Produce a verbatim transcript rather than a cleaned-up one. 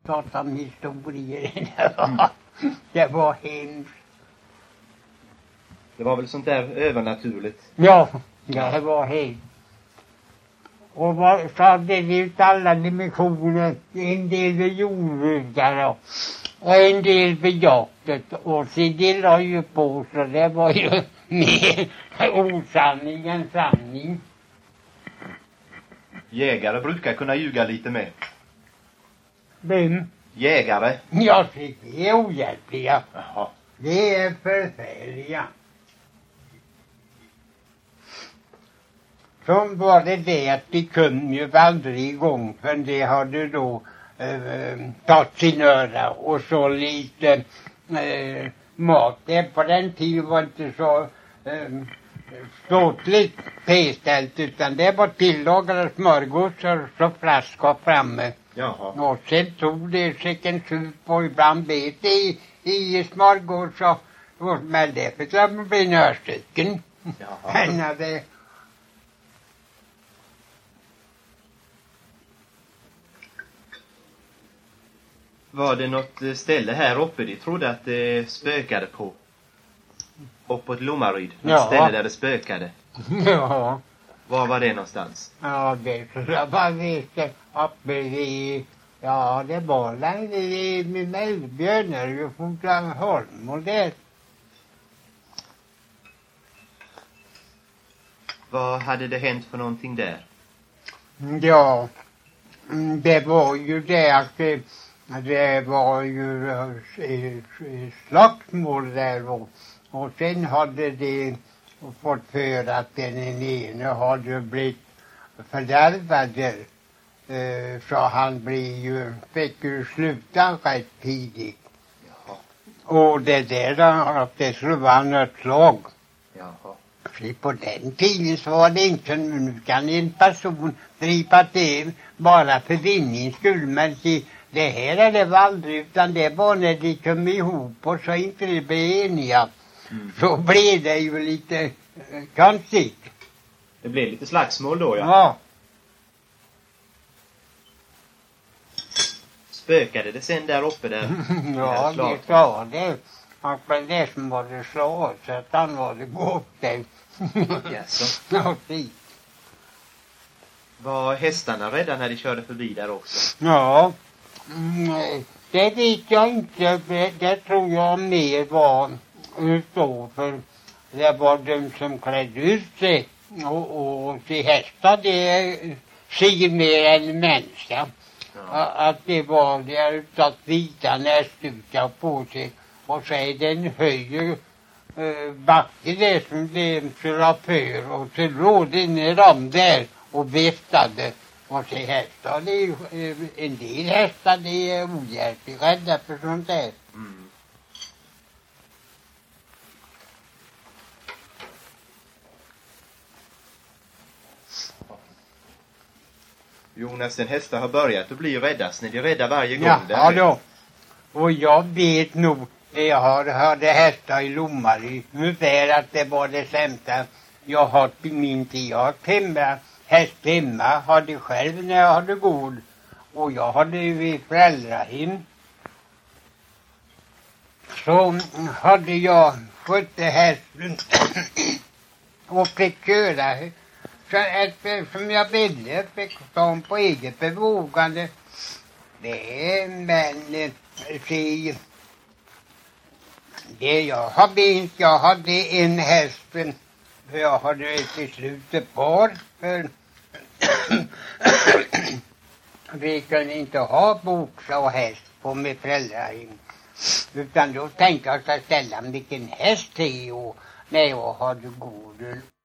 prata om historier. Det var, det var hemskt. Det var väl sånt där övernaturligt? Ja, det var hemskt. Och vad, så hade vi ut alla dimensioner. En del vid jordbrukare och en del vid jaktet. Och så det la ju på, så det var ju mer osanning än sanning. Jägare brukar kunna ljuga lite med. Vem? Jägare? Ja, det är ohjälpliga. Jaha. Det är förfärliga. Så var det det att de kom ju aldrig igång, för det hade då eh, tagit sin öra och så lite eh, mat. Det på den tiden var inte så eh, ståtligt peställt, utan det var tillagade smörgåsar så flaskar framme. Jaha. Och sen tog det säcken sup och ibland bet det i, i smörgåsar. Men det fick jag bli några stycken. Jaha. det Var det något ställe här uppe de trodde att det spökade på? Uppåt Lommaryd. Något Ja. ställe där det spökade. Ja. Var var det någonstans? Ja, det tror jag bara vet. Uppe i... Ja, det var där i min Melbjörnar ju Fotlandsholm och det. Vad hade det hänt för någonting där? Ja, mm, det var ju det att det, det var ju eh, slagsmål där och, och sen hade de fått för att den ene hade blivit fördärvad, eh, så han blev ju, fick ju sluta rätt tidigt. Jaha. Och det där att det skulle vara något slag. Jaha. För på den tiden så var det inte, nu kan en person driva till bara för vinnings skull, men det här är det aldrig, utan det var när de kom ihop och så inte de blev eniga. Mm. Så blev det ju lite eh, konstigt. Det blev lite slagsmål då, ja. Ja. Spökade det sen där uppe där? Ja, det sa det. Han blev det som var det slået, så att han var det gått där. Jaså. Ja, fint. Var hästarna rädda när de körde förbi där också? Ja, mm, det vet jag inte. Det, det tror jag mer var utå, för det var de som klädde ut sig. Och, och till hästar, det ser mer än människa. Ja. Att det var det utan vita nästukar på sig. Och så är det en höjer eh, backe där som det skulle ha för. Och så låg det ner dem där och viftade. Och så hästar, det är ju, eh, en del hästar det är ohjälpligt rädda för sånt där. Mm. Jonas, en hästar har börjat att bli räddas när de är rädda varje gång. Ja, då. Och jag vet nog, jag har hörde hästar i Lommaryd, ungefär att det var det sämsta jag har i min tid. Jag har hemma, häst hemma, hade själv när jag hade gård. Och jag hade ju i föräldrahem. Så hade jag fått hästen och fick köra. Så att, som jag ville, fick stå på eget bevågande. Det men se, det jag har bint, jag hade en häst, för jag hade till slut ett par, för vi kunde inte ha boxa och häst på med föräldrar. Utan då tänkte jag att ställa vilken häst det är och när jag hade god